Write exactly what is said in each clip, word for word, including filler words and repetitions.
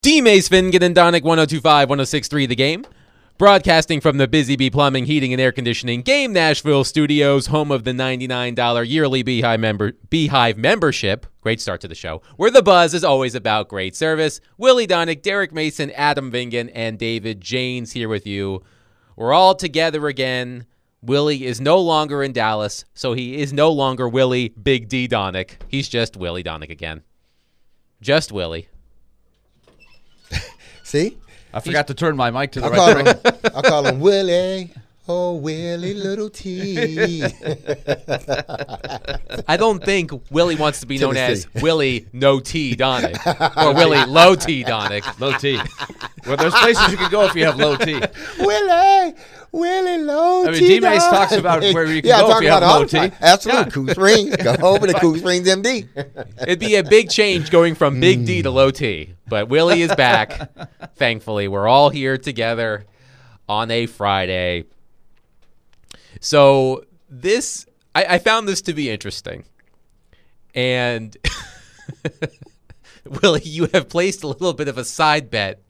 D-Mace Fingen and Donick, one oh two point five, one oh six point three The Game. Broadcasting from the Busy Bee Plumbing, Heating, and Air Conditioning Game Nashville Studios, home of the ninety-nine dollars yearly Beehive, member, Beehive membership. Great start to the show. Where the buzz is always about great service. Willie Donick, Derek Mason, Adam Vingan, and David Janes here with you. We're all together again. Willie is no longer in Dallas, so he is no longer Willie Big D Donick. He's just Willie Donick again. Just Willie. See? I forgot He's, to turn my mic to the I right call direction. him, I call him Willie. Oh, Willie Little T. I don't think Willie wants to be known Tennessee. as Willie No T Donick or Willie Low T Donick. Low T. Well, there's places you can go if you have low T. Willie. Willie Low T. I mean, D-Mace talks about where you can yeah, go if you have low T. Absolutely. Yeah. Cool Springs. Go over to Cool Springs M D. It'd be a big change going from Big D to Low T. But Willie is back. Thankfully, we're all here together on a Friday. So this, I, I found this to be interesting. And Willie, you have placed a little bit of a side bet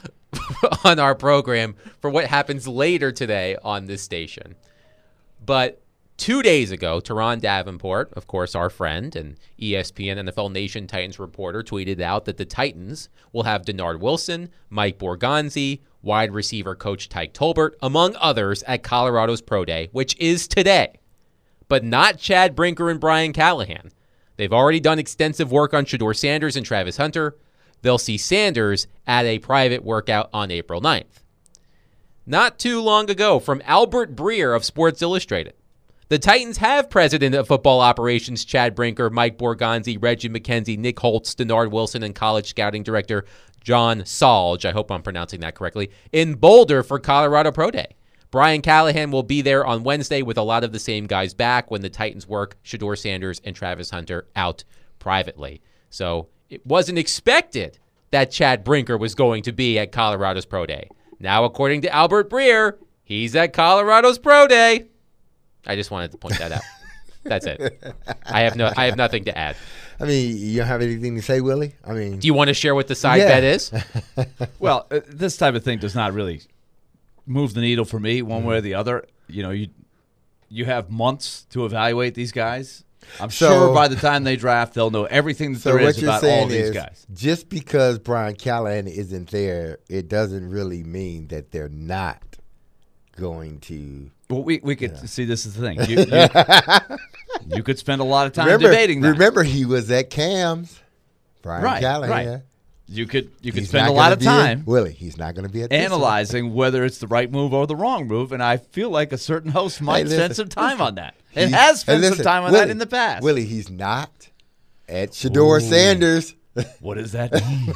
on our program for what happens later today on this station. But two days ago, Teron Davenport, of course, our friend and E S P N N F L Nation Titans reporter, tweeted out that the Titans will have Denard Wilson, Mike Borgonzi, wide receiver coach Tyke Tolbert, among others, at Colorado's Pro Day, which is today. But not Chad Brinker and Brian Callahan. They've already done extensive work on Shedeur Sanders and Travis Hunter. They'll see Sanders at a private workout on April ninth. Not too long ago, from Albert Breer of Sports Illustrated, the Titans have President of Football Operations Chad Brinker, Mike Borgonzi, Reggie McKenzie, Nick Holtz, Denard Wilson, and College Scouting Director John Salge, I hope I'm pronouncing that correctly, in Boulder for Colorado Pro Day. Brian Callahan will be there on Wednesday with a lot of the same guys back when the Titans work Shedeur Sanders and Travis Hunter out privately. So it wasn't expected that Chad Brinker was going to be at Colorado's Pro Day. Now, according to Albert Breer, he's at Colorado's Pro Day. I just wanted to point that out. That's it. I have no. I have nothing to add. I mean, you don't have anything to say, Willie? I mean, do you want to share what the side yeah. bet is? Well, uh, this type of thing does not really move the needle for me one mm-hmm. way or the other. You know, you you have months to evaluate these guys. I'm so, sure by the time they draft, they'll know everything that so there what is you're about saying all these is, guys. Just because Brian Callahan isn't there, it doesn't really mean that they're not going to. Well, we we could Yeah. see. This is the thing. You, you, you could spend a lot of time remember, debating that. Remember, he was at Cam's. Brian right, Callahan. right. You could you could He's spend not a lot gonna of be time at, Willie. He's not going to be at this analyzing whether it's the right move or the wrong move, and I feel like a certain host might Hey, listen, spend some time listen. on that. It He's- has spent hey, listen, some time on Willie, that in the past. Willie, he's not at Shedeur Ooh. Sanders. What does that mean?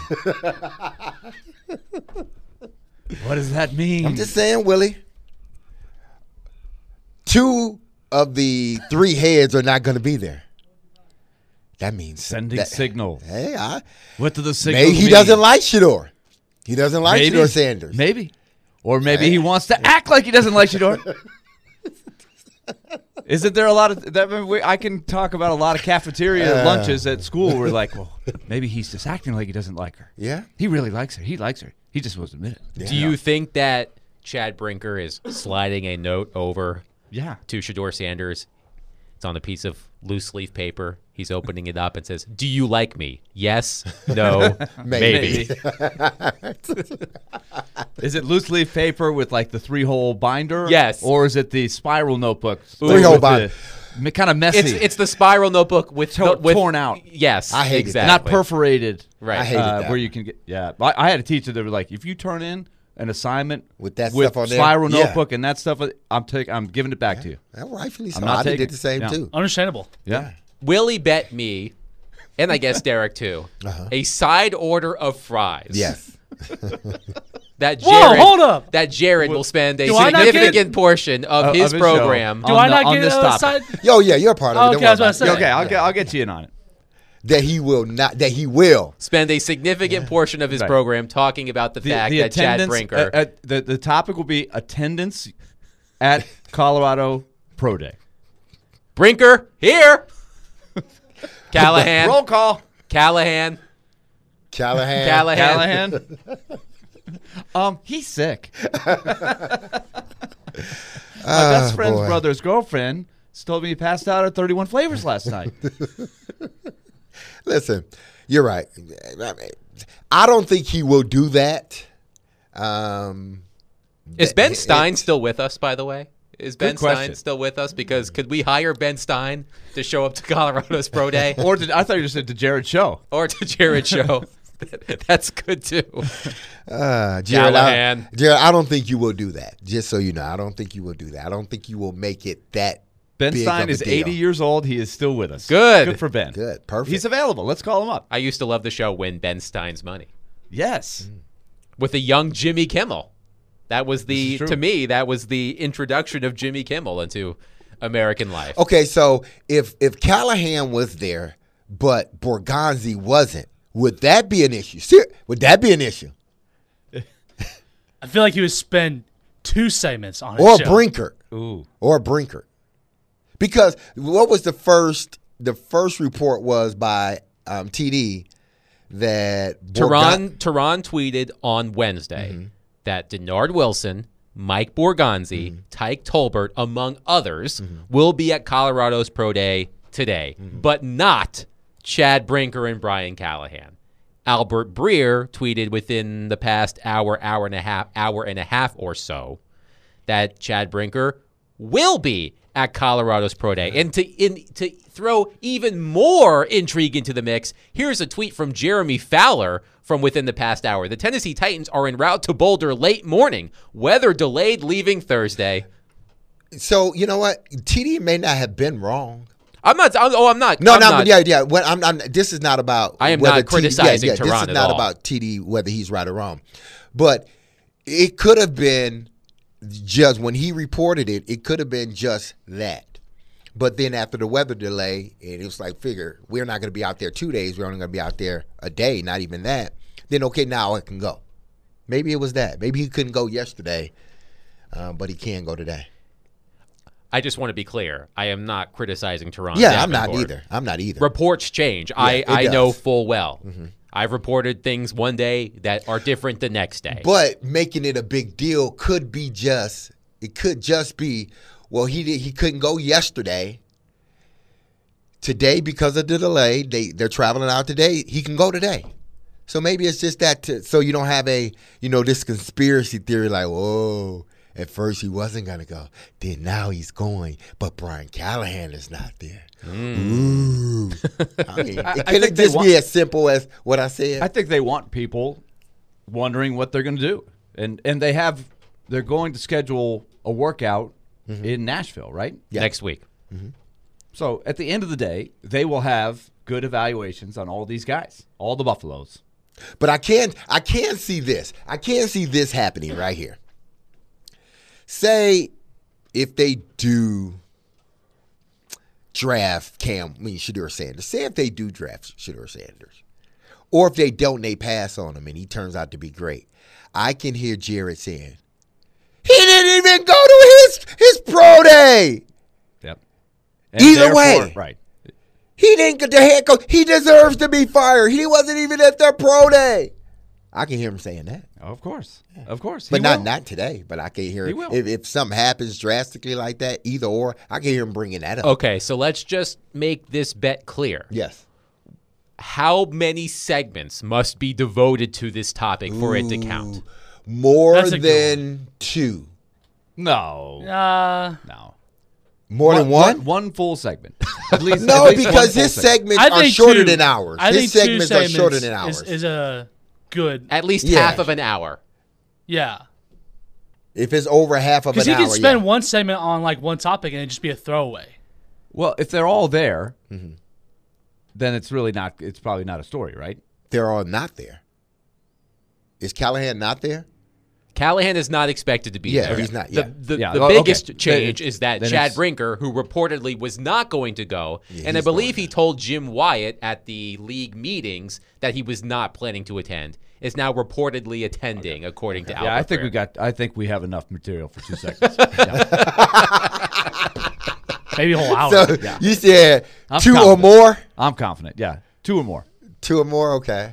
What does that mean? I'm just saying, Willie. Two of the three heads are not going to be there. That means sending that, signal. Hey, I, What do the signals maybe he mean? doesn't like Shedeur. He doesn't like Maybe. Shedeur Sanders. Maybe. Or maybe Hey. he wants to act like he doesn't like Shedeur. Isn't there a lot of that? we- I can talk about a lot of cafeteria Uh. lunches at school where like, well, maybe he's just acting like he doesn't like her. Yeah. He really likes her. He likes her. He just won't admit it. Yeah. Do you think that Chad Brinker is sliding a note over Yeah. to Shedeur Sanders? It's on a piece of loose leaf paper. He's opening it up and says, "Do you like me? Yes, no, maybe." Maybe. Is it loose leaf paper with like the three hole binder? Yes. Or is it the spiral notebook? Three-hole binder. Kind of messy. It's it's the spiral notebook with, To- with torn out. Yes, I hate it. exactly. not perforated. Right. I hated uh, that where one. you can get yeah. I, I had a teacher that was like, if you turn in an assignment With that with stuff on there? spiral Yeah. notebook and that stuff, I'm taking I'm giving it back to you. Well, rightfully so. I'm not I taking did the same it. Yeah. too. Understandable. Yeah. Willie bet me, and I guess Derek too, Uh-huh. a side order of fries. Yes. That Whoa, Jared, hold up. That Jared will spend a Do I not get- significant portion of Of his his program. show. Do On I the- not on get this a topic. side? Yo, yeah, you're a part of it. Okay, Don't worry I was about about it. to say. Okay, I'll get I'll get you in on it. That he will not. That he will. Spend a significant portion of his Right. program talking about the, fact that Chad attendance- Brinker. uh, uh, the the topic will be attendance at Colorado Pro Day. Brinker here. Callahan. Roll call. Callahan. Callahan. Callahan. Callahan. um, he's sick. My best friend's boy. brother's girlfriend told me he passed out at thirty-one Flavors last night. Listen, you're right. I don't think he will do that. Um, Is Ben it- Stein it- still with us, by the way? Is Ben Good question. Stein still with us? Because could we hire Ben Stein to show up to Colorado's Pro Day? Or did I thought you just said to Jared Show? Or to Jared Show? That's good, too. Uh, Jared, Callahan. I, Jared, I don't think you will do that. Just so you know, I don't think you will do that. I don't think you will make it that Ben big Stein of a is deal. eighty years old. He is still with us. Good. Good for Ben. Good, perfect. He's available. Let's call him up. I used to love the show Win Ben Stein's Money Yes. with a young Jimmy Kimmel. That was the, This is true. to me, that was the introduction of Jimmy Kimmel into American life. Okay, so if if Callahan was there, but Borgonzi wasn't, would that be an issue? Ser- would that be an issue? I feel like he would spend two segments on his Or show. Brinkert? Ooh. Or Brinkert? Because what was the first? The first report was by um, T D that Tehran, Tehran tweeted on Wednesday Mm-hmm. that Denard Wilson, Mike Borgonzi, Mm-hmm. Tyke Tolbert, among others, will be at Colorado's Pro Day today, Mm-hmm. but not Chad Brinker and Brian Callahan. Albert Breer tweeted within the past hour, hour and a half, hour and a half or so, that Chad Brinker will be at Colorado's Pro Day. And to in, to throw even more intrigue into the mix, here's a tweet from Jeremy Fowler from within the past hour. The Tennessee Titans are en route to Boulder late morning. Weather delayed leaving Thursday. So you know what? T D may not have been wrong. I'm not. I'm, oh, I'm not. No, I'm no, not, yeah, yeah. When I'm, I'm, this is not about. I am whether not criticizing T D, yeah, yeah, Tehran This at is not all. about T D whether he's right or wrong, but it could have been just when he reported it. It could have been just that. But then after the weather delay, and it was like, figure we're not going to be out there two days. We're only going to be out there a day, not even that. Then okay, now I can go. Maybe it was that. Maybe he couldn't go yesterday, uh, but he can go today. I just want to be clear. I am not criticizing Tehran. Yeah, I'm not Davenport. either. I'm not either. Reports change. I, it I does. know full well. Mm-hmm. I've reported things one day that are different the next day. But making it a big deal could be just it could just be well he did, he couldn't go yesterday. Today because of the delay, they they're traveling out today. He can go today. So maybe it's just that to, so you don't have a you know this conspiracy theory like whoa. At first he wasn't gonna go. Then now he's going, but Brian Callahan is not there. Ooh. I mean, I it think could they just want- be as simple as what I said. I think they want people wondering what they're going to do, and and they have they're going to schedule a workout in Nashville, right? Yeah. Next week. So at the end of the day, they will have good evaluations on all these guys, all the Buffaloes. But I can't I can't see this. I can't see this happening right here. Say if they do draft Cam, I mean Shedeur Sanders. Say if they do draft Shedeur Sanders. Or if they don't, they pass on him and he turns out to be great. I can hear Jared saying, he didn't even go to his his pro day. Yep. Either therefore- way. right? He didn't get the head coach. He deserves to be fired. He wasn't even at their pro day. I can hear him saying that. Of course, of course. But He not will. not today. But I can hear He it. will. If, if something happens drastically like that, either or, I can hear him bringing that up. Okay, so let's just make this bet clear. Yes. How many segments must be devoted to this topic for it to count? Ooh, More That's a good than two. No, Uh, no. More than one? One full segment. At least, No, at least one because full his segment. segments I are think shorter two, than ours. I His think two segments are shorter segments than ours. Is, is a good. At least Yeah. half of an hour. Yeah, if it's over half of an because he hour, could spend yeah. one segment on like one topic and it'd just be a throwaway. Well, if they're all there, Mm-hmm. then it's really not. It's probably not a story, right? They're all not there. Is Callahan not there? Callahan is not expected to be Yeah, there. he's not, The, yeah. the, Yeah, the oh, okay. biggest Then change it's- is that then Chad it's- Brinker, who reportedly was not going to go, Yeah, and I he's believe going he now. told Jim Wyatt at the league meetings that he was not planning to attend, is now reportedly attending, according to Albert. Yeah, I think Breer. we got. I think we have enough material for two segments. Yeah. Maybe a whole hour. So Yeah. you said I'm two or confident. more? I'm confident. Yeah, two or more. Two or more, okay.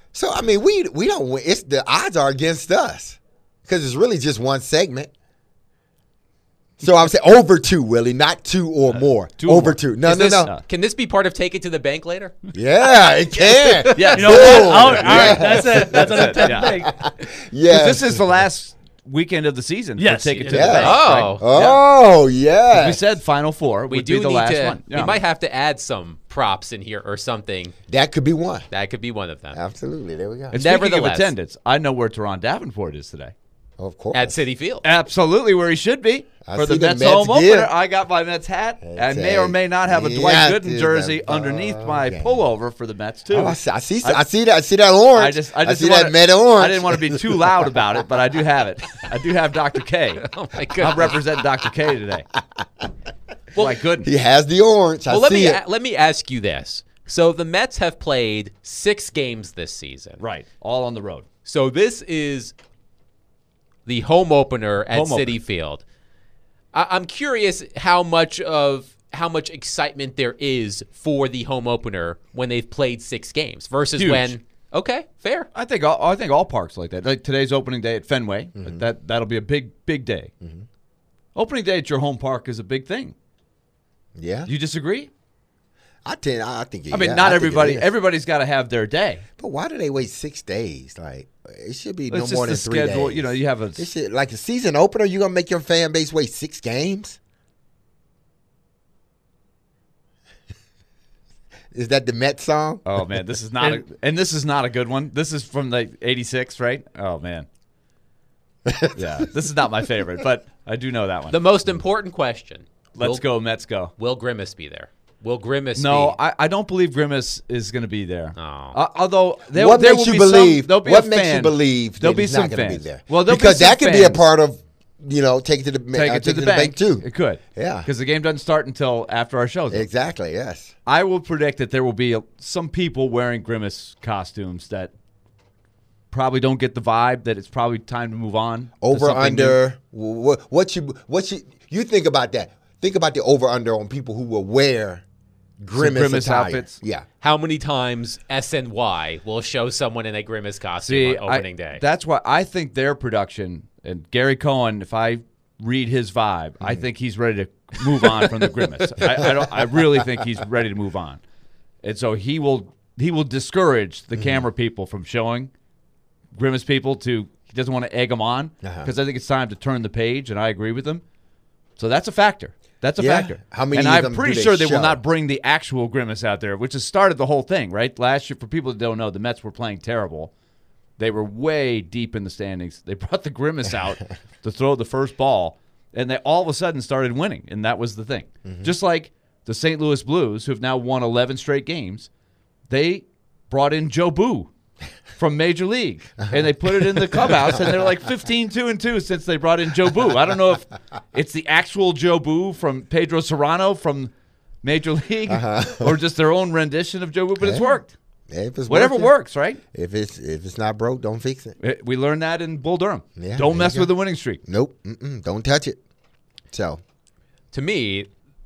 So I mean, we we don't win. It's the odds are against us because it's really just one segment. So I'm saying over two, Willie, not two or more. two or over more. two. No, Is no, this- no. Can this be part of Take It to the Bank later? Yeah, it can. Yeah, You know what? Boom. All right, all Yeah. right, that's it. That's what I'm Yeah. thinking. Yeah. This is the last weekend of the season. Yes, for Take It to yeah. the Bank. Oh. right? Oh, yeah. We said Final Four We would do be the need last to. one. We Yeah. might have to add some props in here or something. That could be one. That could be one of them. Absolutely. There we go. And speaking of Nevertheless. attendance, I know where Teron Davenport is today. Of course. At City Field. Absolutely where he should be. I For see the the Mets, Mets home gear. opener, I got my Mets hat. I may or may not have a Yeah, Dwight Gooden dude, jersey that- underneath oh, my okay. pullover for the Mets, too. Oh, I, see, I see. I see that. I see that orange. I just, I just see wanna- that Met orange. I didn't want to be too loud about it, but I do have it. I do have Doctor K. Oh my I'm god. representing Doctor K today. Well, Dwight Gooden. He has the orange. I Well, let see me it. a- let me ask you this. So the Mets have played six games this season. Right, all on the road. So this is the home opener at Home City opener. Field. I- I'm curious how much of how much excitement there is for the home opener when they've played six games versus Huge. when. Okay, fair. I think all, I think all parks like that. Like today's opening day at Fenway, that that'll be a big big day. Opening day at your home park is a big thing. Yeah. You disagree? I think. I think. It, I mean, yeah, not think it everybody. is. Everybody's got to have their day. But why do they wait six days? Like it should be It's no just more the than three schedule. days. You know, you have a. It should, like a season opener. You gonna make your fan base wait six games? Is that the Met song? Oh man, this is not a, and this is not a good one. This is from like eighty-six, right? Oh man. Yeah, this is not my favorite, but I do know that one. The most important question. Let's will, go, Mets go. Will Grimace be there? Will Grimace No, be? I, I don't believe Grimace is going to be there. Oh. Uh, although there, what there makes will you be some- believe? there'll be What a makes fan. you believe There'll that be he's some not going to be fans. there? Well, there'll be because some that could be a fans. part of, you know, take it to the Take uh, it to the bank too. It could, Yeah. because the game doesn't start until after our shows. Exactly. Yes. I will predict that there will be a, some people wearing Grimace costumes that probably don't get the vibe that it's probably time to move on. to Over something new. under. What, what you what you you think about that? Think about the over under on people who will wear Grimace, Grimace attire. outfits. Yeah. How many times S N Y will show someone in a Grimace costume See, on opening I, day? That's why I think their production and Gary Cohen, if I read his vibe, I think he's ready to move on from the Grimace. I, I don't. I really think he's ready to move on, and so he will. He will discourage the camera people from showing Grimace people to. He doesn't want to egg them on because Uh-huh. I think it's time to turn the page, and I agree with him. So that's a factor. That's a Yeah. factor. How many And of I'm them pretty do they sure they show? will not bring the actual Grimace out there, which has started the whole thing, right? Last year, for people that don't know, the Mets were playing terrible. They were way deep in the standings. They brought the Grimace out to throw the first ball, and they all of a sudden started winning, and that was the thing. Mm-hmm. Just like the Saint Louis Blues, who have now won eleven straight games, they brought in Joe Boo from Major League, and they put it in the clubhouse, and they're like fifteen two and two since they brought in Joe Boo. I don't know if it's the actual Joe Boo from Pedro Serrano from Major League or just their own rendition of Joe Boo, but it's Yeah. worked. If it's Whatever working, works, right? If it's if it's not broke, don't fix it. Eh, We learned that in Bull Durham. Yeah, don't there mess you with go. the winning streak. Nope. Mm-mm, don't touch it. So to me,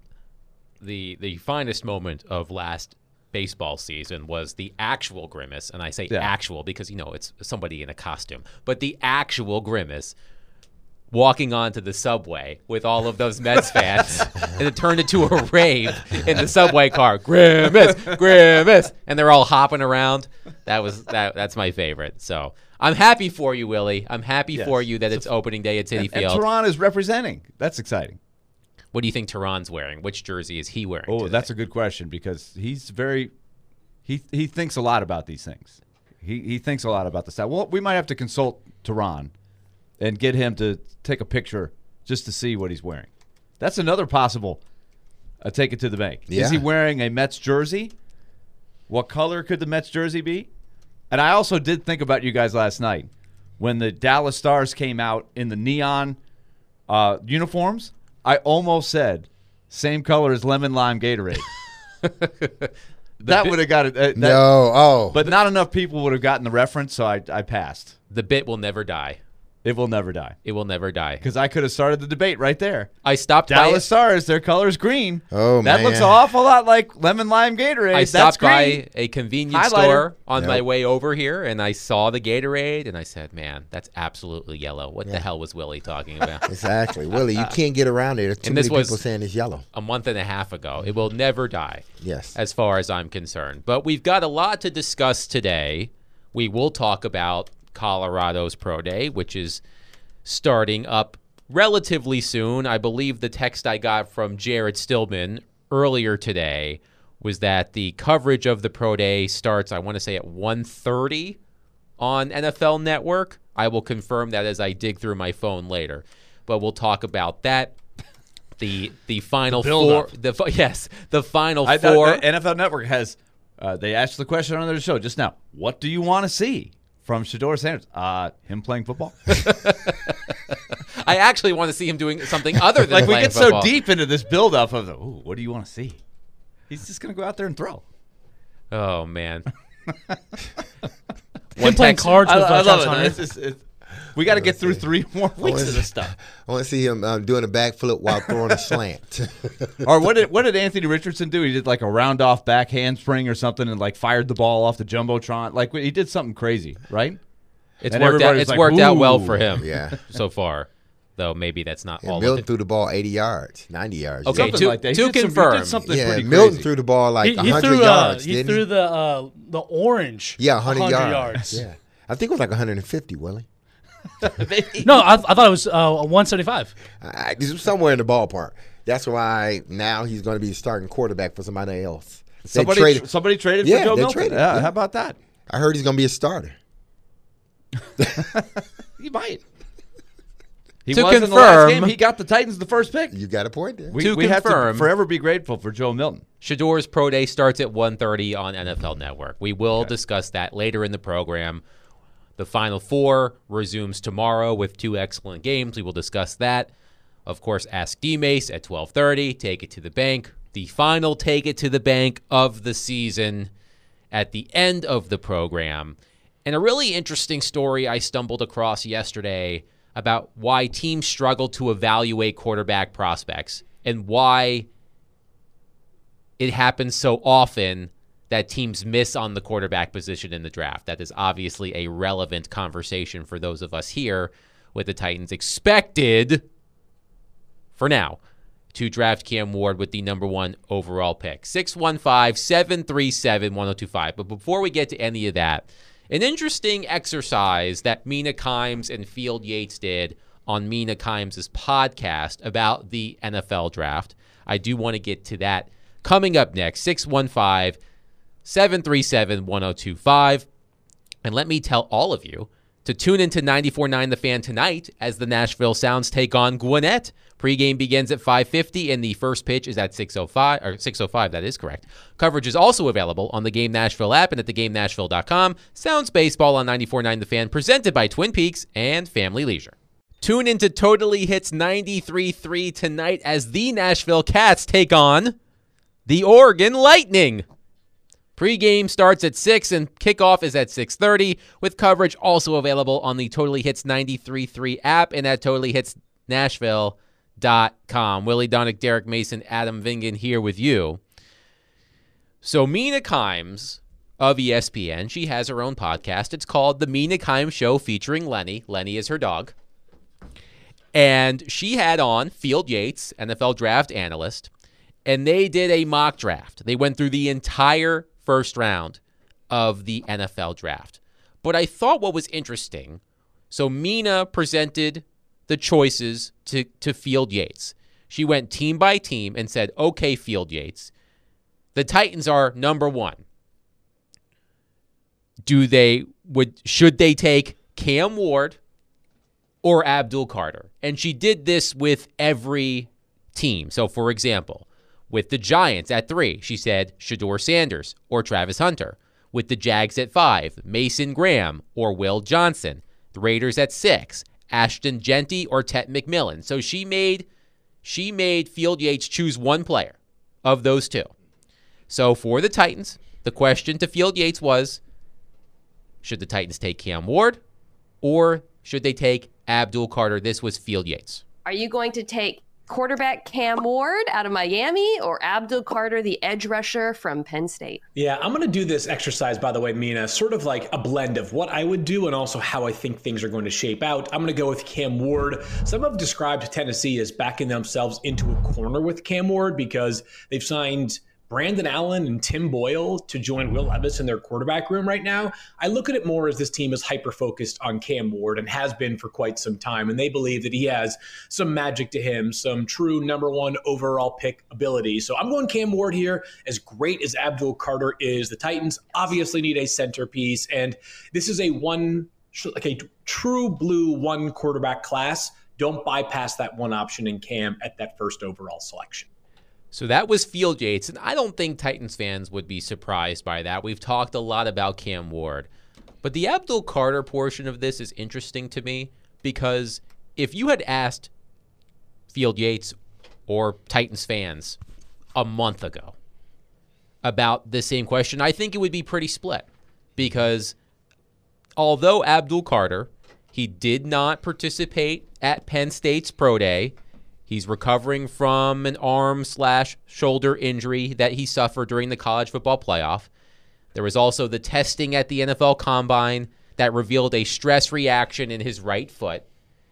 the the finest moment of last baseball season was the actual Grimace, and I say Yeah. actual because you know it's somebody in a costume, but the actual Grimace walking onto the subway with all of those Mets fans, and it turned into a rave in the subway car. Grimace, Grimace, and they're all hopping around. That was that. That's my favorite. So I'm happy for you, Willie. I'm happy Yes. for you that it's opening day at City And Field. Tehran is representing. That's exciting. What do you think Tehran's wearing? Which jersey is he wearing? Oh, today? that's a good question because he's very he he thinks a lot about these things. He he thinks a lot about the style. Well, we might have to consult Tehran and get him to take a picture just to see what he's wearing. That's another possible uh, take it to the bank. Yeah. Is he wearing a Mets jersey? What color could the Mets jersey be? And I also did think about you guys last night when the Dallas Stars came out in the neon uh, uniforms. I almost said same color as lemon lime Gatorade. that would have got it. Uh, that- no. Oh. But not enough people would have gotten the reference, so I, I passed. The bit will never die. It will never die. It will never die. Because I could have started the debate right there. I stopped by Dallas Stars, their color's green. Oh, that man. looks an awful lot like lemon lime Gatorade. I That's stopped green. by a convenience Highlighter. store on Yep. my way over here, and I saw the Gatorade, and I said, man, that's absolutely yellow. What the hell was Willie talking about? Exactly. Willie, you can't get around it. There's too And many this was- people saying it's yellow. A month and a half ago. It will never die. Yes. As far as I'm concerned. But we've got a lot to discuss today. We will talk about Colorado's Pro Day, which is starting up relatively soon. I believe the text I got from Jared Stillman earlier today was that the coverage of the Pro Day starts, I want to say, at one thirty on N F L Network. I will confirm that as I dig through my phone later. But we'll talk about that. The the final The four, build-up. the fi- yes, the final I thought four. the N F L Network has, uh, they asked the question on their show just now, what do you want to see from Shedeur Sanders? Uh, him playing football? I actually want to see him doing something other than like we playing get football. so deep into this buildup of, the, ooh, what do you want to see? He's just going to go out there and throw. Oh man, Him playing text- cards I, with I uh, love Travis it. Hunter. It's just- it's- we got to get through three more weeks of this stuff. I want to see him um, doing a backflip while throwing a slant. Or what did what did Anthony Richardson do? He did like a round off back handspring or something and like fired the ball off the jumbotron. Like he did something crazy, right? it's And worked out. everybody's It's like, worked out well "Ooh." for him. Yeah. so far, though maybe that's not Yeah, all Milton of it. threw the ball eighty yards, ninety yards. Okay, Something to- like that. He to did some- he confirm. did something Yeah, pretty Milton crazy. threw the ball like He, one he hundred threw, uh, yards, he didn't threw he? the uh, the orange. Yeah, one hundred, one hundred yards. yards. Yeah. I think it was like one hundred fifty, Willie. No, I, I thought it was uh, one seventy-five. I, this was somewhere in the ballpark. That's why now he's going to be starting quarterback for somebody else. They Somebody traded- somebody traded Yeah, for Joe they Milton. traded, Yeah, yeah. how about that? I heard he's going to be a starter. He might. He To was in the last confirm- game. He got the Titans the first pick. You got a point there. We, To we have to confirm- forever be grateful for Joe Milton. Shedeur's Pro Day starts at one thirty on N F L Network. We will discuss that later in the program. The Final Four resumes tomorrow with two excellent games. We will discuss that. Of course, Ask D-Mace at twelve thirty. Take it to the bank. The final Take It to the Bank of the season at the end of the program. And a really interesting story I stumbled across yesterday about why teams struggle to evaluate quarterback prospects and why it happens so often that teams miss on the quarterback position in the draft. That is obviously a relevant conversation for those of us here with the Titans expected, for now, to draft Cam Ward with the number one overall pick. six one five, seven three seven, one oh two five. But before we get to any of that, an interesting exercise that Mina Kimes and Field Yates did on Mina Kimes' podcast about the N F L draft. I do want to get to that coming up next. six one five, seven three seven, one oh two five. And let me tell all of you to tune into ninety-four point nine The Fan tonight as the Nashville Sounds take on Gwinnett. Pregame begins at five fifty and the first pitch is at six oh five, or six oh five, that is correct. Coverage is also available on the Game Nashville app and at the game nashville dot com. Sounds Baseball on ninety-four point nine The Fan, presented by Twin Peaks and Family Leisure. Tune into Totally Hits ninety-three point three tonight as the Nashville Cats take on the Oregon Lightning. Pre-game starts at six and kickoff is at six thirty, with coverage also available on the Totally Hits ninety-three point three app and at totally hits nashville dot com. Willie Donick, Derek Mason, Adam Vingan here with you. So Mina Kimes of E S P N, she has her own podcast. It's called The Mina Kimes Show featuring Lenny. Lenny is her dog. And she had on Field Yates, N F L draft analyst, and they did a mock draft. They went through the entire first round of the N F L draft. But I thought what was interesting, so Mina presented the choices to, to Field Yates. She went team by team and said, okay, Field Yates, the Titans are number one. Do they, would, should they take Cam Ward or Abdul Carter? And she did this with every team. So, for example, with the Giants at three, she said Shedeur Sanders or Travis Hunter. With the Jags at five, Mason Graham or Will Johnson. The Raiders at six, Ashton Genty or Tet McMillan. So she made she made Field Yates choose one player of those two. So for the Titans, the question to Field Yates was, should the Titans take Cam Ward or should they take Abdul Carter? This was Field Yates. Are you going to take quarterback Cam Ward out of Miami or Abdul Carter, the edge rusher from Penn State? Yeah, I'm going to do this exercise, by the way, Mina, sort of like a blend of what I would do and also how I think things are going to shape out. I'm going to go with Cam Ward. Some have described Tennessee as backing themselves into a corner with Cam Ward because they've signed Brandon Allen and Tim Boyle to join Will Levis in their quarterback room right now. I look at it more as this team is hyper-focused on Cam Ward and has been for quite some time, and they believe that he has some magic to him, some true number one overall pick ability. So I'm going Cam Ward here. As great as Abdul Carter is, the Titans obviously need a centerpiece, and this is a one, like a true blue one quarterback class. Don't bypass that one option in Cam at that first overall selection. So that was Field Yates, and I don't think Titans fans would be surprised by that. We've talked a lot about Cam Ward. But the Abdul Carter portion of this is interesting to me because if you had asked Field Yates or Titans fans a month ago about the same question, I think it would be pretty split. Because although Abdul Carter, he did not participate at Penn State's Pro Day, he's recovering from an arm slash shoulder injury that he suffered during the college football playoff. There was also the testing at the N F L Combine that revealed a stress reaction in his right foot.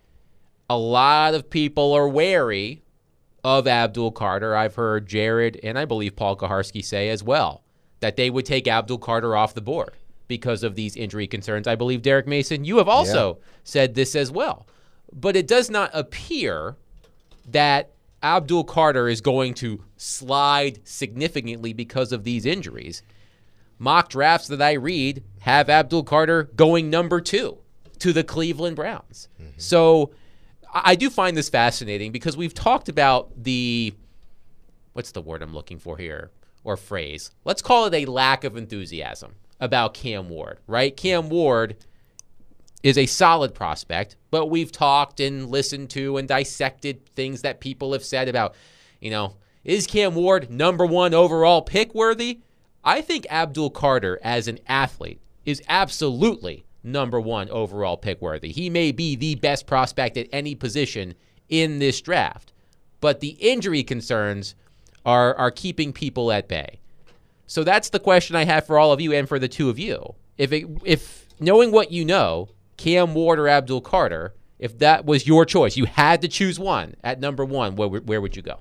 A lot of people are wary of Abdul Carter. I've heard Jared and I believe Paul Kaharski say as well that they would take Abdul Carter off the board because of these injury concerns. I believe, Derek Mason, you have also yeah. said this as well. But it does not appear that Abdul Carter is going to slide significantly because of these injuries. Mock drafts that I read have Abdul Carter going number two to the Cleveland Browns. Mm-hmm. So I do find this fascinating because we've talked about the, what's the word I'm looking for here, or phrase? Let's call it a lack of enthusiasm about Cam Ward, right? Cam Ward is a solid prospect, but we've talked and listened to and dissected things that people have said about, you know, is Cam Ward number one overall pick worthy? I think Abdul Carter as an athlete is absolutely number one overall pick worthy. He may be the best prospect at any position in this draft, but the injury concerns are, are keeping people at bay. So that's the question I have for all of you and for the two of you. If it, if knowing what you know, Cam Ward or Abdul Carter, if that was your choice, you had to choose one at number one, where, where would you go?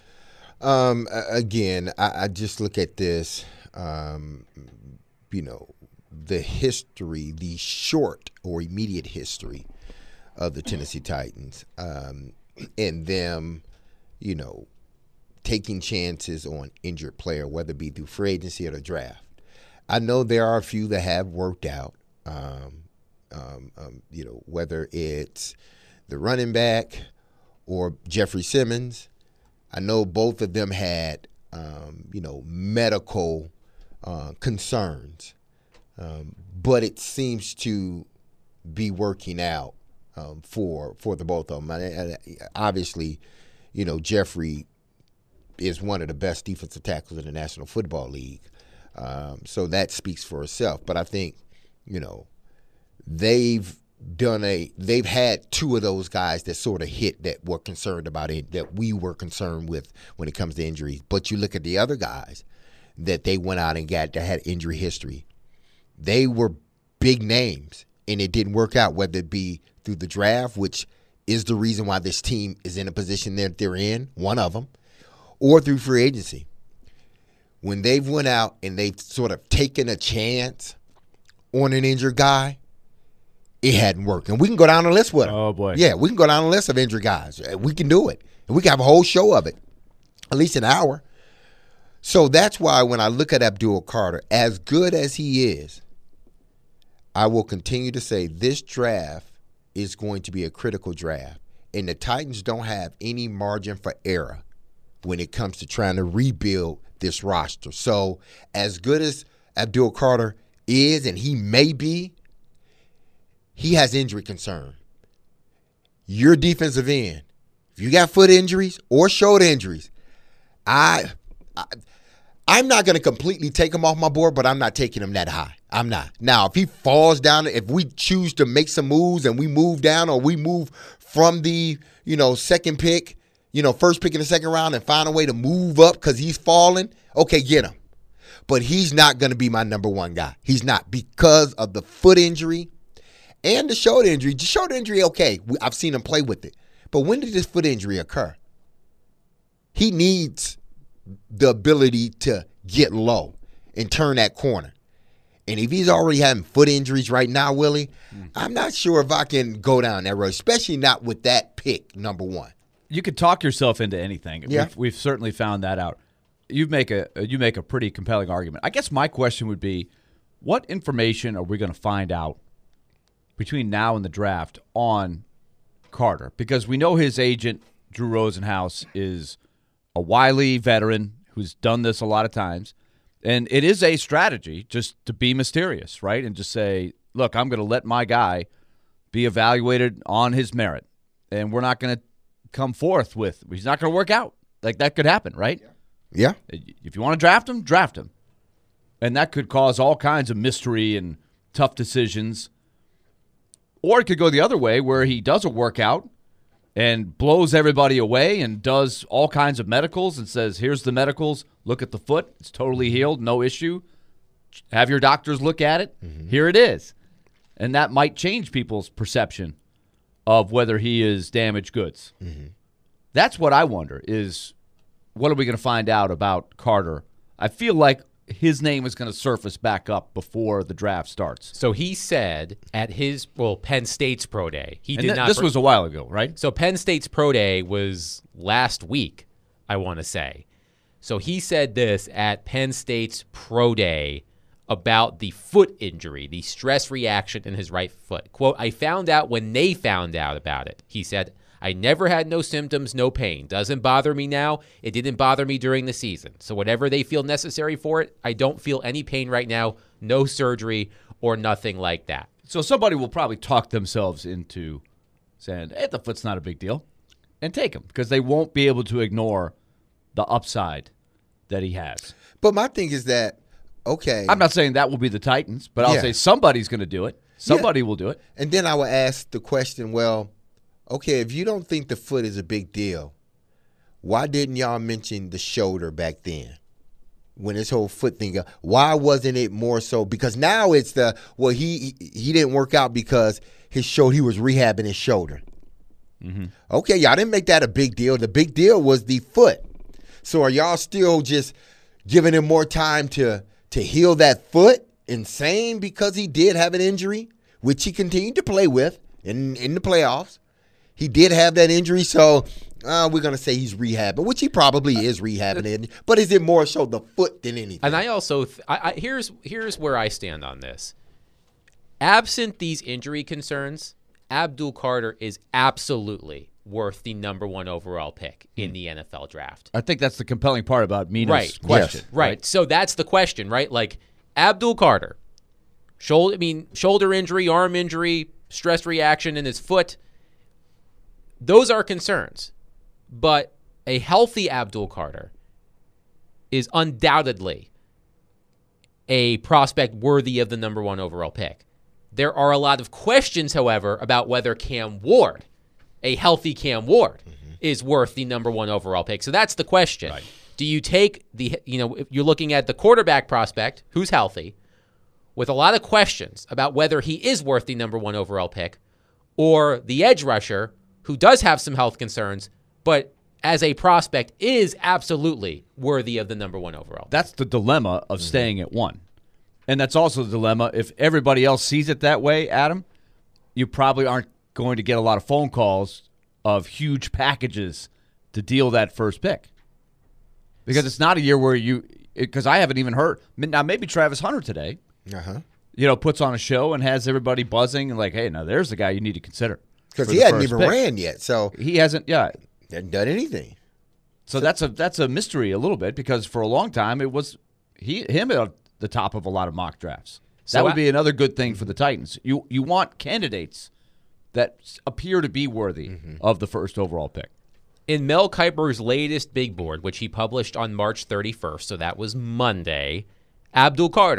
Um, again, I, I just look at this, um, you know, the history, the short or immediate history of the Tennessee Titans, um, and them, you know, taking chances on injured player, whether it be through free agency or the draft. I know there are a few that have worked out. Um, Um, um, you know, whether it's the running back or Jeffrey Simmons. I know both of them had, um, you know, medical uh, concerns, um, but it seems to be working out um, for for the both of them. And obviously, you know, Jeffrey is one of the best defensive tackles in the National Football League, um, so that speaks for itself. But I think, you know, they've done a they've had two of those guys that sort of hit that were concerned about it, that we were concerned with when it comes to injuries. But you look at the other guys that they went out and got that had injury history. They were big names, and it didn't work out, whether it be through the draft, which is the reason why this team is in a position that they're in, one of them, or through free agency. When they've went out and they've sort of taken a chance on an injured guy, it hadn't worked. And we can go down the list with them. Oh, boy. Yeah, we can go down the list of injured guys. We can do it. And we can have a whole show of it, at least an hour. So that's why when I look at Abdul Carter, as good as he is, I will continue to say this draft is going to be a critical draft. And the Titans don't have any margin for error when it comes to trying to rebuild this roster. So as good as Abdul Carter is, and he may be, he has injury concern. Your defensive end, if you got foot injuries or shoulder injuries, I, I I'm not going to completely take him off my board, but I'm not taking him that high. I'm not. Now, if he falls down, if we choose to make some moves and we move down or we move from the, you know, second pick, you know, first pick in the second round and find a way to move up because he's falling, okay, get him. But he's not going to be my number one guy. He's not because of the foot injury and the shoulder injury. The shoulder injury, okay, I've seen him play with it. But when did this foot injury occur? He needs the ability to get low and turn that corner. And if he's already having foot injuries right now, Willie, mm. I'm not sure if I can go down that road, especially not with that pick, number one. You could talk yourself into anything. Yeah. We've, we've certainly found that out. You make a you make a pretty compelling argument. I guess my question would be, what information are we going to find out between now and the draft on Carter? Because we know his agent, Drew Rosenhaus, is a wily veteran who's done this a lot of times. And it is a strategy just to be mysterious, right? And just say, look, I'm going to let my guy be evaluated on his merit. And we're not going to come forth with, he's not going to work out. Like, that could happen, right? Yeah. If you want to draft him, draft him. And that could cause all kinds of mystery and tough decisions. Or it could go the other way where he doesn't work out and blows everybody away and does all kinds of medicals and says, here's the medicals, look at the foot, it's totally healed, no issue. Have your doctors look at it. Mm-hmm. Here it is. And that might change people's perception of whether he is damaged goods. Mm-hmm. That's what I wonder is, what are we going to find out about Carter? I feel like his name is going to surface back up before the draft starts. So he said at his, well, Penn State's pro day, he and did th- not. This was a while ago, right? So Penn State's pro day was last week, I want to say. So he said this at Penn State's pro day about the foot injury, the stress reaction in his right foot. Quote, I found out when they found out about it. He said, I never had no symptoms, no pain. Doesn't bother me now. It didn't bother me during the season. So whatever they feel necessary for it, I don't feel any pain right now, no surgery or nothing like that. So somebody will probably talk themselves into saying, hey, the foot's not a big deal, and take him because they won't be able to ignore the upside that he has. But my thing is that, okay. I'm not saying that will be the Titans, but I'll Yeah. say somebody's going to do it. Somebody Yeah. will do it. And then I will ask the question, well, okay, if you don't think the foot is a big deal, why didn't y'all mention the shoulder back then? When this whole foot thing, why wasn't it more so? Because now it's the, well, he he didn't work out because his shoulder, he was rehabbing his shoulder. Mm-hmm. Okay, y'all didn't make that a big deal. The big deal was the foot. So are y'all still just giving him more time to to heal that foot? Insane because he did have an injury, which he continued to play with in, in the playoffs. He did have that injury, so uh, we're going to say he's rehabbing, which he probably is rehabbing it. But is it more so the foot than anything? And I also, th- I, I, here's here's where I stand on this. Absent these injury concerns, Abdul Carter is absolutely worth the number one overall pick in the N F L draft. I think that's the compelling part about Mina's Right. question. Yes. Right. right. So that's the question, right? Like Abdul Carter, shoulder, I mean, shoulder injury, arm injury, stress reaction in his foot. Those are concerns. But a healthy Abdul Carter is undoubtedly a prospect worthy of the number one overall pick. There are a lot of questions, however, about whether Cam Ward, a healthy Cam Ward, mm-hmm. is worth the number one overall pick. So that's the question. Right. Do you take the, you know, if you're looking at the quarterback prospect who's healthy with a lot of questions about whether he is worth the number one overall pick, or the edge rusher who does have some health concerns, but as a prospect is absolutely worthy of the number one overall. That's the dilemma of mm-hmm. staying at one. And that's also the dilemma. If everybody else sees it that way, Adam, you probably aren't going to get a lot of phone calls of huge packages to deal that first pick. Because it's not a year where you – because I haven't even heard – now maybe Travis Hunter today, uh-huh. you know, puts on a show and has everybody buzzing and like, hey, now there's the guy you need to consider. Because he hadn't even pick. ran yet, so – He hasn't – yeah. Hasn't done anything. So, so that's a that's a mystery a little bit because for a long time it was he him at the top of a lot of mock drafts. So that would I, be another good thing for the Titans. You you want candidates that appear to be worthy mm-hmm. of the first overall pick. In Mel Kiper's latest big board, which he published on March thirty-first, so that was Monday, Abdul Carter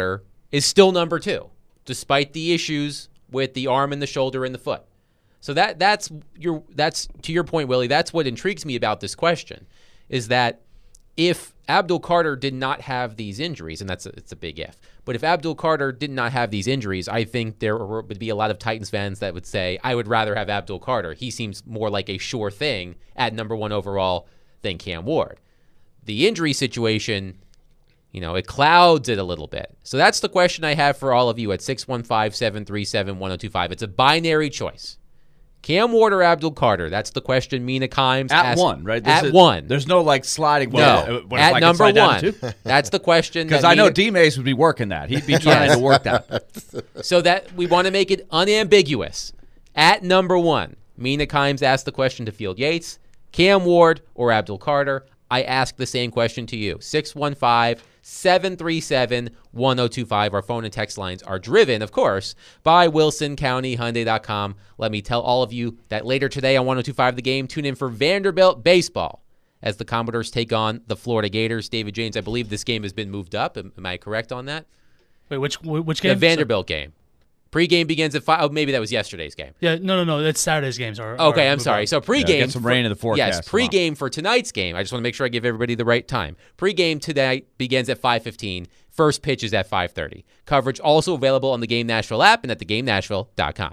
is still number two, despite the issues with the arm and the shoulder and the foot. So that that's your that's to your point, Willie. That's what intrigues me about this question, is that if Abdul Carter did not have these injuries, and that's a, it's a big if, but if Abdul Carter did not have these injuries, I think there would be a lot of Titans fans that would say, I would rather have Abdul Carter. He seems more like a sure thing at number one overall than Cam Ward. The injury situation, you know, it clouds it a little bit. So that's the question I have for all of you at six one five, seven three seven, one oh two five. It's a binary choice. Cam Ward or Abdul Carter? That's the question Mina Kimes At asked. one, right? This At is, one. There's no like sliding. No, Well, what if I at can number slide down one. to two? That's the question. Because that I know Mina- D Mays would be working that. He'd be trying to work that. So that we want to make it unambiguous. At number one, Mina Kimes asked the question to Field Yates, Cam Ward or Abdul Carter. I ask the same question to you. six one five, seven three seven, one oh two five. Our phone and text lines are driven, of course, by Wilson County Hyundai dot com. Let me tell all of you that later today on one oh two five The Game, tune in for Vanderbilt baseball as the Commodores take on the Florida Gators. David James, I believe this game has been moved up. Am, am I correct on that? Wait, which which game? The Vanderbilt game. Pre-game begins at five. Oh, maybe that was yesterday's game. Yeah, no, no, no. That's Saturday's games. Are, Okay, are I'm sorry. moved So up. pre-game. Yeah, get some rain in the forecast Yes, pre-game for tonight's game. I just want to make sure I give everybody the right time. Pre-game tonight begins at five fifteen. First pitch is at five thirty. Coverage also available on the Game Nashville app and at the game nashville dot com.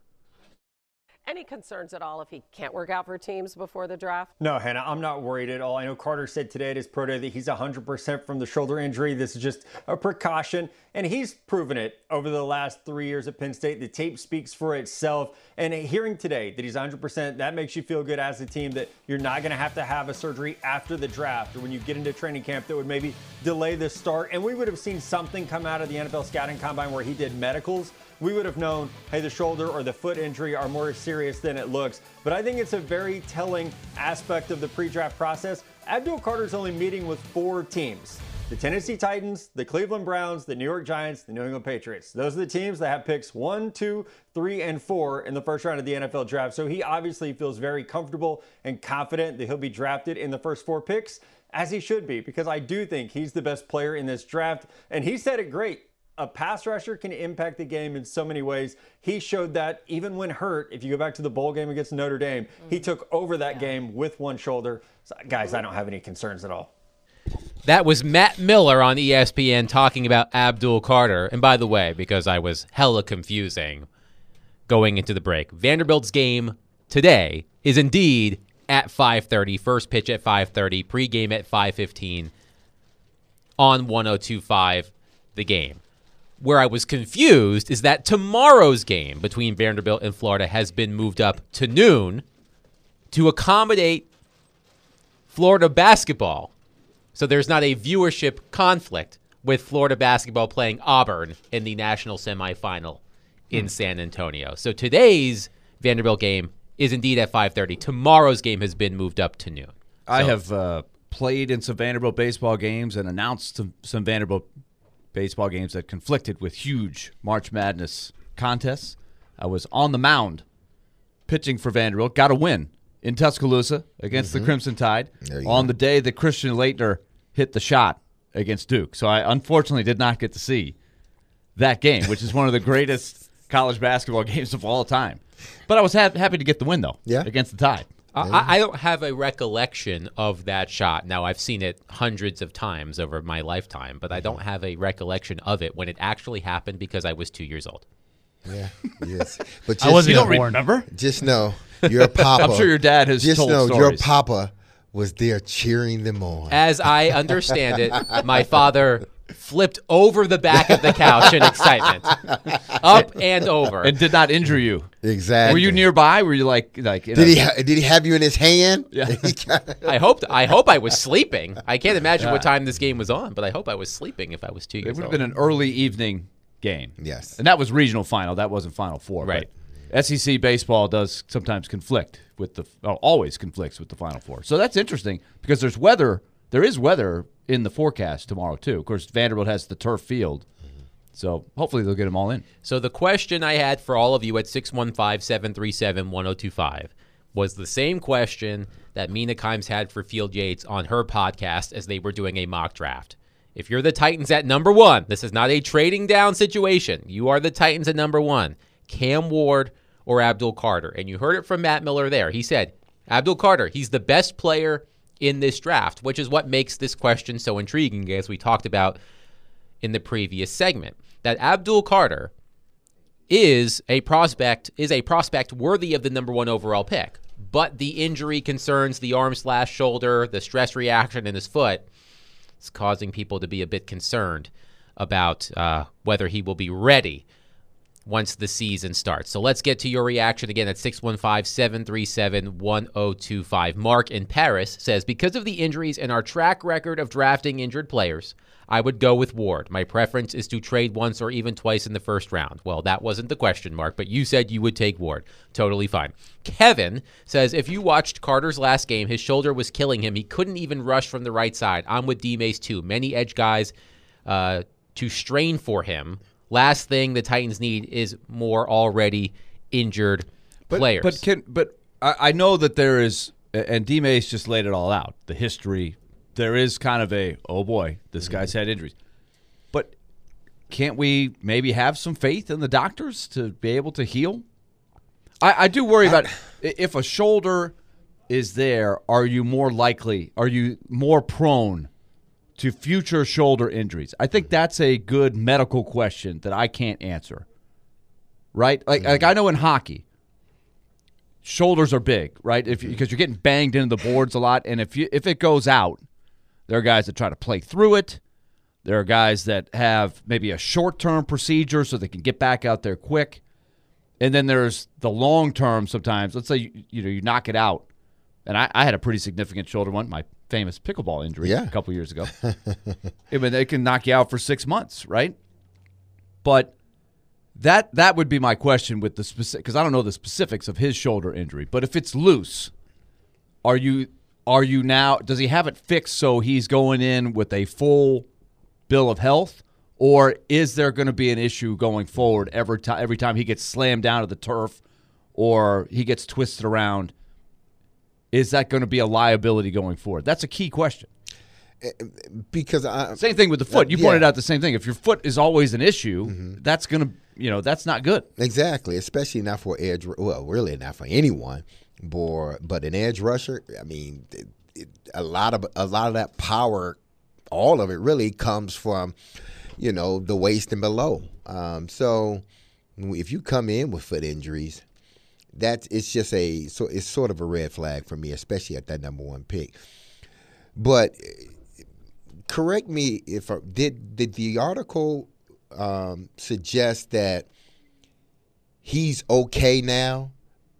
Any concerns at all if he can't work out for teams before the draft? No, Hannah, I'm not worried at all. I know Carter said today at his pro day that he's one hundred percent from the shoulder injury. This is just a precaution, and he's proven it over the last three years at Penn State. The tape speaks for itself, and hearing today that he's one hundred percent, that makes you feel good as a team that you're not going to have to have a surgery after the draft or when you get into training camp that would maybe delay the start. And we would have seen something come out of the N F L scouting combine where he did medicals. We would have known, hey, the shoulder or the foot injury are more serious than it looks. But I think it's a very telling aspect of the pre-draft process. Abdul Carter's only meeting with four teams. The Tennessee Titans, the Cleveland Browns, the New York Giants, the New England Patriots. Those are the teams that have picks one, two, three, and four in the first round of the N F L draft. So he obviously feels very comfortable and confident that he'll be drafted in the first four picks, as he should be, because I do think he's the best player in this draft. And he said it great. A pass rusher can impact the game in so many ways. He showed that even when hurt. If you go back to the bowl game against Notre Dame, mm-hmm. he took over that yeah. game with one shoulder. So, guys, I don't have any concerns at all. That was Matt Miller on E S P N talking about Abdul Carter. And by the way, because I was hella confusing going into the break, Vanderbilt's game today is indeed at five thirty. First pitch at five thirty. Pregame at five fifteen on one oh two five The Game. Where I was confused is that tomorrow's game between Vanderbilt and Florida has been moved up to noon to accommodate Florida basketball. So there's not a viewership conflict with Florida basketball playing Auburn in the national semifinal in hmm. San Antonio. So today's Vanderbilt game is indeed at five thirty. Tomorrow's game has been moved up to noon. I so, have uh, played in some Vanderbilt baseball games and announced some, some Vanderbilt baseball games that conflicted with huge March Madness contests. I was on the mound pitching for Vanderbilt, got a win in Tuscaloosa against mm-hmm. the Crimson Tide on go. the day that Christian Laettner hit the shot against Duke. So I unfortunately did not get to see that game, which is one of the greatest college basketball games of all time. But I was ha- happy to get the win, though, yeah. against the Tide. I, I don't have a recollection of that shot. Now, I've seen it hundreds of times over my lifetime, but I don't have a recollection of it when it actually happened because I was two years old. Yeah, yes. But just I wasn't know, even born. Remember? Just know your papa. I'm sure your dad has just told know stories. Your papa was there cheering them on. As I understand it, my father flipped over the back of the couch in excitement, up and over, and did not injure you. Exactly. Were you nearby? Were you like like? Did he ha- did he have you in his hand? Yeah. I hope I hope I was sleeping. I can't imagine yeah. what time this game was on, but I hope I was sleeping if I was two years old. It would have been an early evening game. Yes, and that was regional final. That wasn't Final Four. Right. S E C baseball does sometimes conflict with the oh, always conflicts with the Final Four. So that's interesting because there's weather. There is weather in the forecast tomorrow, too. Of course, Vanderbilt has the turf field, so hopefully they'll get them all in. So the question I had for all of you at six one five, seven three seven, one oh two five was the same question that Mina Kimes had for Field Yates on her podcast as they were doing a mock draft. If you're the Titans at number one, this is not a trading down situation. You are the Titans at number one. Cam Ward or Abdul Carter. And you heard it from Matt Miller there. He said, Abdul Carter, he's the best player in this draft, which is what makes this question so intriguing, as we talked about in the previous segment. That Abdul Carter is a prospect, is a prospect worthy of the number one overall pick. But the injury concerns, the arm slash shoulder, the stress reaction in his foot, it's causing people to be a bit concerned about uh, whether he will be ready once the season starts. So let's get to your reaction again at six one five, seven three seven, one oh two five. Mark in Paris says, because of the injuries and our track record of drafting injured players, I would go with Ward. My preference is to trade once or even twice in the first round. Well, that wasn't the question, Mark, but you said you would take Ward. Totally fine. Kevin says, if you watched Carter's last game, his shoulder was killing him. He couldn't even rush from the right side. I'm with D-Mace too. Many edge guys uh, to strain for him. Last thing the Titans need is more already injured but, players. But can but I, I know that there is, and D-Mace just laid it all out, the history. There is kind of a, oh boy, this guy's had injuries. But can't we maybe have some faith in the doctors to be able to heal? I, I do worry about if a shoulder is there, are you more likely, are you more prone to future shoulder injuries? I think that's a good medical question that I can't answer. Right? Like, like I know in hockey, shoulders are big, right? If because you're getting banged into the boards a lot, and if you if it goes out, there are guys that try to play through it. There are guys that have maybe a short-term procedure so they can get back out there quick. And then there's the long-term sometimes. Let's say you, you know you knock it out. And I, I had a pretty significant shoulder one, my famous pickleball injury Yeah. a couple years ago. I mean, they can knock you out for six months, right? But that that would be my question with the specific, because I don't know the specifics of his shoulder injury. But if it's loose, are you are you now? Does he have it fixed so he's going in with a full bill of health, or is there going to be an issue going forward every time every time he gets slammed down to the turf or he gets twisted around? Is that going to be a liability going forward? That's a key question. Because I, Same thing with the foot. You uh, pointed yeah. out the same thing. If your foot is always an issue, Mm-hmm. that's going to, you know, that's not good. Exactly, especially not for edge. Well, really not for anyone, but but an edge rusher. I mean, it, it, a lot of a lot of that power, all of it really comes from, you know, the waist and below. Um, so if you come in with foot injuries, that's it's just a so it's sort of a red flag for me, especially at that number one pick. But correct me if I, did did the article um, suggest that he's okay now?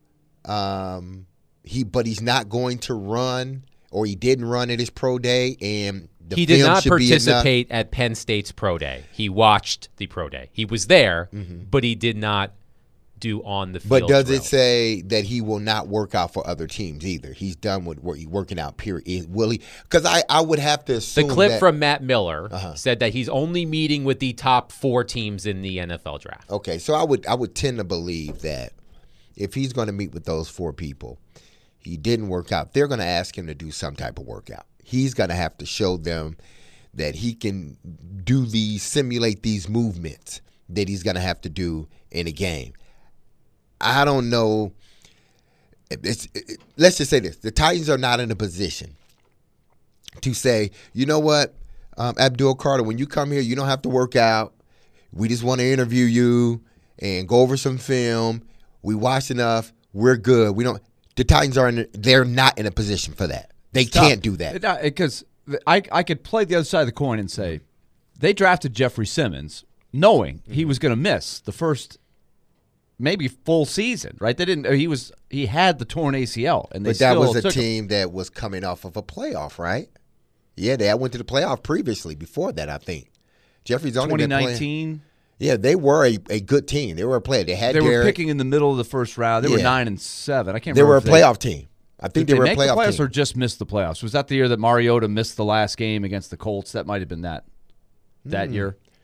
Um, he but he's not going to run, or he didn't run at his pro day, and the he did film not should be enough. participate at Penn State's pro day. He watched the pro day. He was there, Mm-hmm. but he did not do on the field. But does drill. it say that he will not work out for other teams either? He's done with work, working out, period. Will he? Because I, I would have to The assume clip that, from Matt Miller Uh-huh. said that he's only meeting with the top four teams in the N F L draft. Okay, so I would I would tend to believe that if he's going to meet with those four people, he didn't work out. They're going to ask him to do some type of workout. He's going to have to show them that he can do these, simulate these movements that he's going to have to do in a game. I don't know. It's, it, let's just say this. The Titans are not in a position to say, you know what, um, Abdul Carter, when you come here, you don't have to work out. We just want to interview you and go over some film. We watched enough. We're good. We don't. The Titans are in. They're not in a position for that. They Stop. can't do that. Because I, I could play the other side of the coin and say they drafted Jeffrey Simmons knowing he was going to miss the first maybe full season, right? They didn't. He was he had the torn A C L, and they But that still was a took him. team that was coming off of a playoff, right? Yeah, they went to the playoff previously. Before that, I think Jeffrey's only twenty been playing. nineteen. Yeah, they were a, a good team. They were a player. They had They were Derek. picking in the middle of the first round. They were Yeah. nine and seven. I can't. They remember were a if they- playoff team. I think Did they, they were a make the playoff playoffs team. or just missed the playoffs? Was that the year that Mariota missed the last game against the Colts? That might have been that that Hmm. year.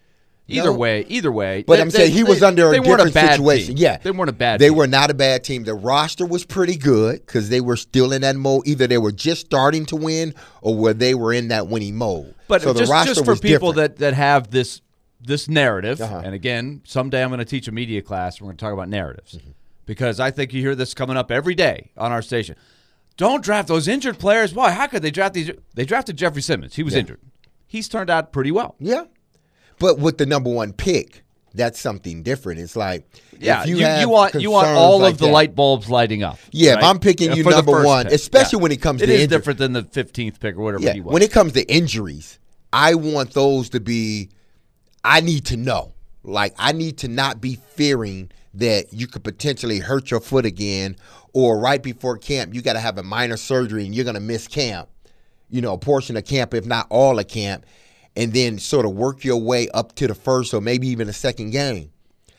Either No. way, either way. But they- I'm saying they- he was they- under a they weren't different bad situation. team. Yeah. They weren't a bad They team. were not a bad team. The roster was pretty good because they were still in that mode. Either they were just starting to win or where they were in that winning mode. But so the just, roster just for was people different. that, that have this this narrative, Uh-huh. and again, someday I'm going to teach a media class. We're going to talk about narratives Mm-hmm. because I think you hear this coming up every day on our station. Don't draft those injured players. Why? How could they draft these? They drafted Jeffrey Simmons. He was Yeah. injured. He's turned out pretty well. Yeah. But with the number one pick, that's something different. It's like Yeah, if you, you, have you want you want concerns all like of the that- light bulbs lighting up. Yeah, right? if I'm picking you For the number first one, pick. especially Yeah. when it comes it to is injury. different than the fifteenth pick or whatever Yeah, he was. when it comes to injuries, I want those to be. I need to know. Like I need to not be fearing that you could potentially hurt your foot again, or right before camp you got to have a minor surgery and you're going to miss camp. You know, a portion of camp, if not all of camp, and then sort of work your way up to the first or maybe even the second game.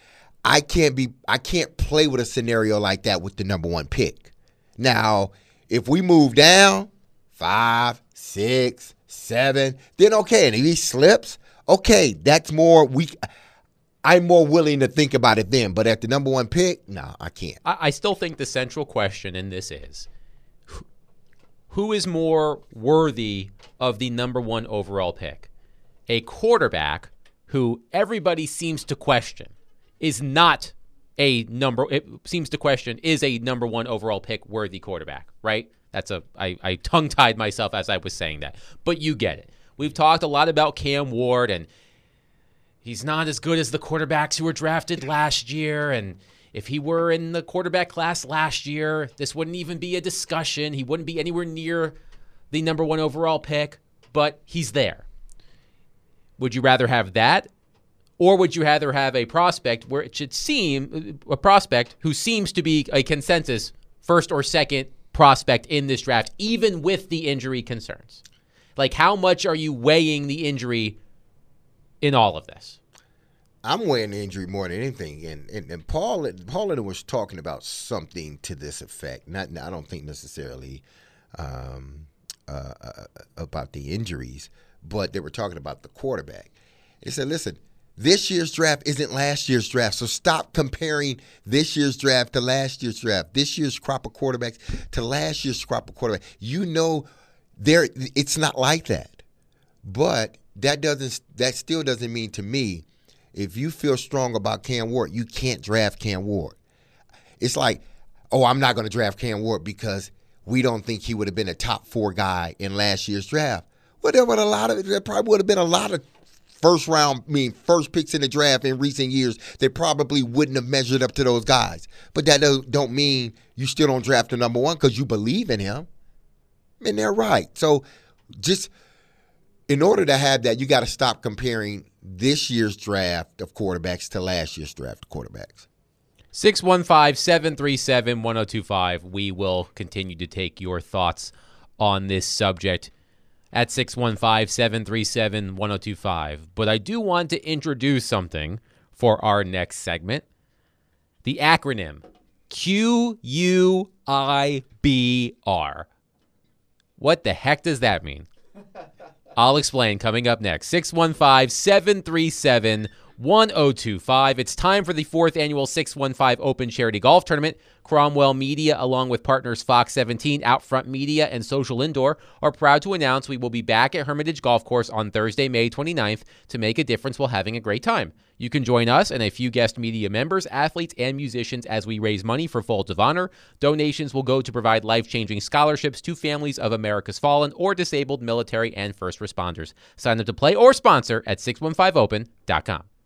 I can't be. I can't play with a scenario like that with the number one pick. Now, if we move down five, six, seven, then okay. And if he slips, okay, that's more. We, I'm more willing to think about it then. But at the number one pick, no, I can't. I, I still think the central question in this is who, who is more worthy of the number one overall pick? A quarterback who everybody seems to question is not a number, it seems to question is a number one overall pick worthy quarterback, right? That's a, I, I tongue-tied myself as I was saying that, but you get it. We've talked a lot about Cam Ward, and he's not as good as the quarterbacks who were drafted last year, and if he were in the quarterback class last year, this wouldn't even be a discussion. He wouldn't be anywhere near the number one overall pick, but he's there. Would you rather have that, or would you rather have a prospect where it should seem, a prospect who seems to be a consensus first or second prospect in this draft, even with the injury concerns? Like, how much are you weighing the injury in all of this? I'm weighing the injury more than anything, and and, and Paul Paul was talking about something to this effect. Not, I don't think necessarily um, uh, uh, about the injuries, but they were talking about the quarterback. He said, "Listen, this year's draft isn't last year's draft, so stop comparing this year's draft to last year's draft. This year's crop of quarterbacks to last year's crop of quarterbacks. You know, there it's not like that, but that doesn't that still doesn't mean to me." If you feel strong about Cam Ward, you can't draft Cam Ward. It's like, oh, I'm not going to draft Cam Ward because we don't think he would have been a top four guy in last year's draft. Well, there would a lot of there probably would have been a lot of first round, I mean, first picks in the draft in recent years that probably wouldn't have measured up to those guys. But that don't, don't mean you still don't draft the number one because you believe in him. And they're right. So just in order to have that, you got to stop comparing this year's draft of quarterbacks to last year's draft of quarterbacks. six one five, seven three seven, one oh two five. We will continue to take your thoughts on this subject at six one five, seven three seven, one oh two five. But I do want to introduce something for our next segment. The acronym Q U I B R. What the heck does that mean? I'll explain coming up next. six one five, seven three seven, one oh two five. It's time for the fourth annual six one five Open Charity Golf Tournament. Cromwell Media, along with partners Fox seventeen, Outfront Media, and Social Indoor, are proud to announce we will be back at Hermitage Golf Course on Thursday, May twenty-ninth to make a difference while having a great time. You can join us and a few guest media members, athletes, and musicians as we raise money for Folds of Honor. Donations will go to provide life-changing scholarships to families of America's fallen or disabled military and first responders. Sign up to play or sponsor at six one five open dot com.